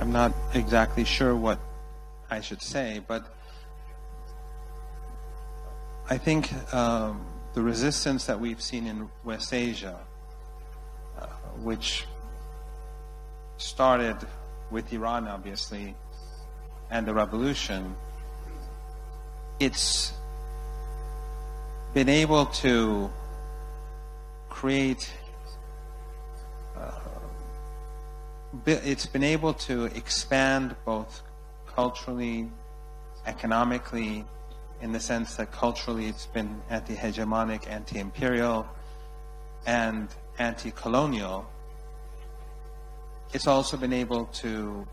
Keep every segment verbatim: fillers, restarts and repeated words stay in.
I'm not exactly sure what I should say, but I think um, the resistance that we've seen in West Asia, uh, which started with Iran, obviously, and the revolution, it's been able to create, uh, it's been able to expand both culturally, economically, in the sense that culturally it's been anti-hegemonic, anti-imperial, and anti-colonial. It's also been able to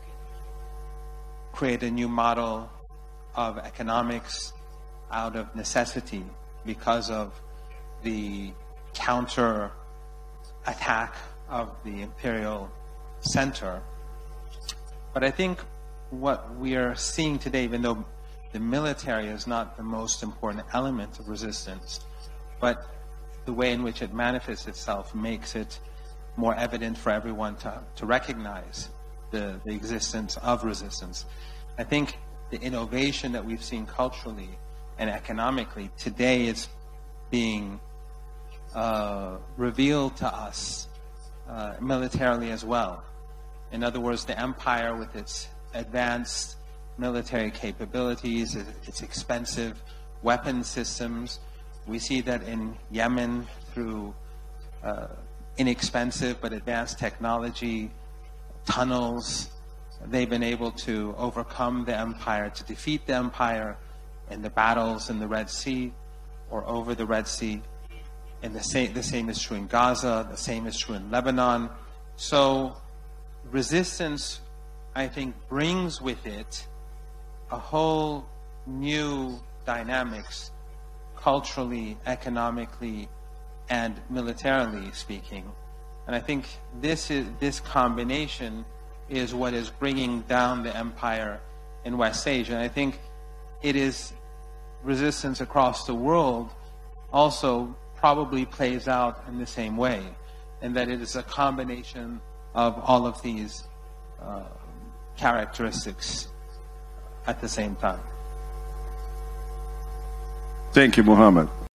create a new model of economics out of necessity because of the counter attack of the imperial center. But I think what we are seeing today, even though the military is not the most important element of resistance, but the way in which it manifests itself makes it more evident for everyone to, to recognize the, the existence of resistance. I think the innovation that we've seen culturally and economically today is being uh, revealed to us uh, militarily as well. In other words, the empire with its advanced military capabilities, its expensive weapon systems. We see that in Yemen through uh, inexpensive but advanced technology, tunnels. They've been able to overcome the empire, to defeat the empire in the battles in the Red Sea or over the Red Sea. And the same, the same is true in Gaza, the same is true in Lebanon. So resistance, I think, brings with it a whole new dynamics, culturally, economically, and militarily speaking. And I think this is this combination is what is bringing down the empire in West Asia. And I think it is resistance across the world also probably plays out in the same way, and that it is a combination of all of these uh, characteristics at the same time. Thank you, Muhammad.